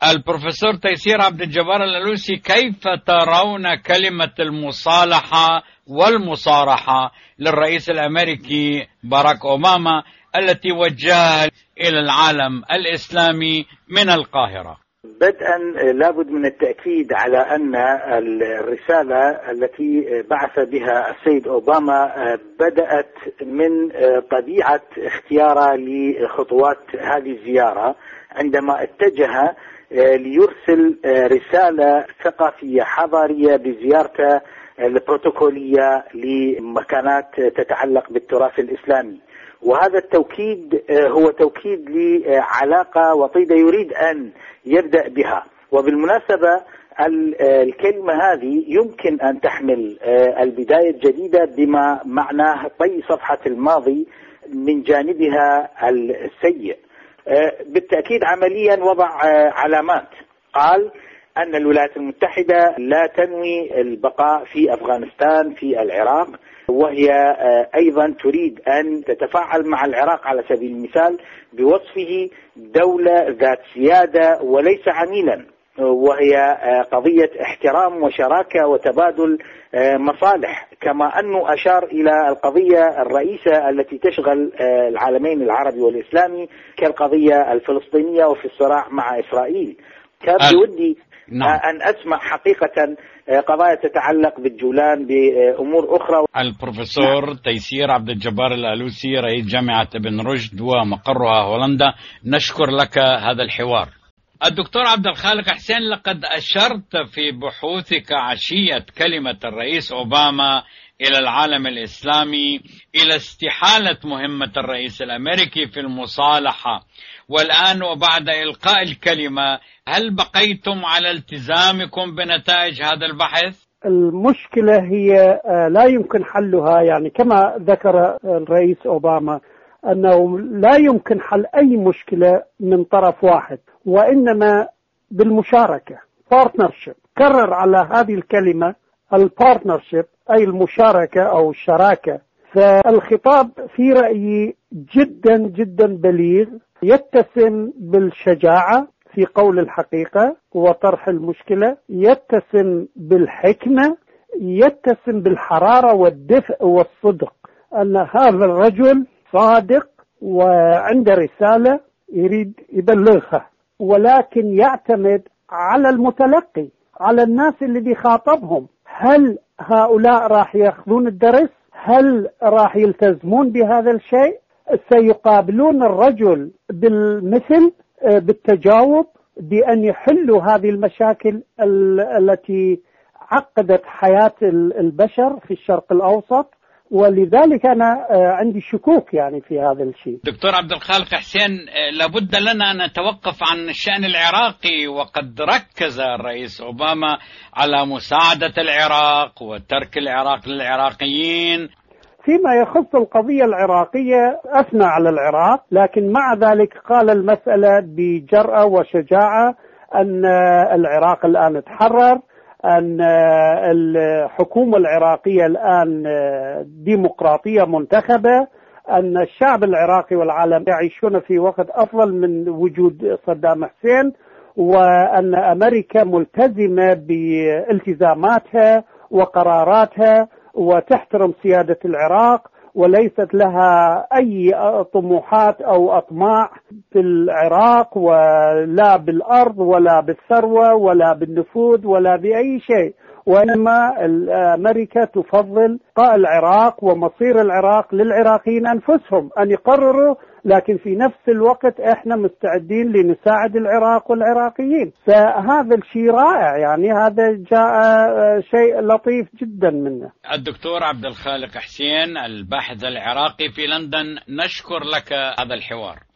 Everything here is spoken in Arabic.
البروفيسور تيسير عبد الجبار الألوسي، كيف ترون كلمة المصالحة والمصارحة للرئيس الأمريكي باراك أوباما التي وجهها إلى العالم الإسلامي من القاهرة؟ بدءا لابد من التأكيد على أن الرسالة التي بعث بها السيد أوباما بدأت من طبيعة اختياره لخطوات هذه الزيارة، عندما اتجه ليرسل رسالة ثقافية حضارية بزيارته البروتوكولية لمكانات تتعلق بالتراث الإسلامي. وهذا التوكيد هو توكيد لعلاقة وطيدة يريد أن يبدأ بها. وبالمناسبة الكلمة هذه يمكن أن تحمل البداية الجديدة بما معناه طي صفحة الماضي من جانبها السيء. بالتأكيد عمليا وضع علامات، قال أن الولايات المتحدة لا تنوي البقاء في أفغانستان في العراق، وهي أيضا تريد أن تتفاعل مع العراق على سبيل المثال بوصفه دولة ذات سيادة وليس عميلا، وهي قضية احترام وشراكة وتبادل مصالح، كما أنه أشار إلى القضية الرئيسة التي تشغل العالمين العربي والإسلامي كالقضية الفلسطينية وفي الصراع مع إسرائيل. كان بودي أن أسمع حقيقة قضايا تتعلق بالجولان بأمور أخرى. البروفيسور تيسير عبد الجبار الألوسي، رئيس جامعة ابن رشد ومقرها هولندا، نشكر لك هذا الحوار. الدكتور عبد الخالق حسين، لقد أشرت في بحوثك عشية كلمة الرئيس أوباما إلى العالم الإسلامي إلى استحالة مهمة الرئيس الأمريكي في المصالحة، والآن وبعد إلقاء الكلمة هل بقيتم على التزامكم بنتائج هذا البحث؟ المشكلة هي لا يمكن حلها، يعني كما ذكر الرئيس أوباما أنه لا يمكن حل أي مشكلة من طرف واحد، وإنما بالمشاركة، partnership. كرر على هذه الكلمة البارتنرشيب، أي المشاركة أو الشراكة. فالخطاب في رأيي جدا جدا بليغ، يتسم بالشجاعة في قول الحقيقة وطرح المشكلة، يتسم بالحكمة، يتسم بالحرارة والدفء والصدق، أن هذا الرجل صادق وعنده رسالة يريد يبلغها، ولكن يعتمد على المتلقي، على الناس اللي بيخاطبهم. هل هؤلاء راح يأخذون الدرس؟ هل راح يلتزمون بهذا الشيء؟ سيقابلون الرجل بالمثل، بالتجاوب، بأن يحلوا هذه المشاكل التي عقدت حياة البشر في الشرق الأوسط؟ ولذلك أنا عندي شكوك يعني في هذا الشيء. دكتور عبد الخالق حسين، لابد لنا أن نتوقف عن الشأن العراقي، وقد ركز الرئيس أوباما على مساعدة العراق وترك العراق للعراقيين. فيما يخص القضية العراقية أثنى على العراق، لكن مع ذلك قال المسألة بجرأة وشجاعة أن العراق الآن تحرر، أن الحكومة العراقية الآن ديمقراطية منتخبة، أن الشعب العراقي والعالم يعيشون في وقت أفضل من وجود صدام حسين، وأن أمريكا ملتزمة بالتزاماتها وقراراتها وتحترم سيادة العراق، وليست لها أي طموحات أو أطماع في العراق، ولا بالأرض ولا بالثروة ولا بالنفوذ ولا بأي شيء، وإنما أمريكا تفضل بقاء العراق ومصير العراق للعراقيين أنفسهم أن يقرروا، لكن في نفس الوقت إحنا مستعدين لنساعد العراق والعراقيين. فهذا الشيء رائع، يعني هذا جاء شيء لطيف جدا منه. الدكتور عبد الخالق حسين، الباحث العراقي في لندن، نشكر لك هذا الحوار.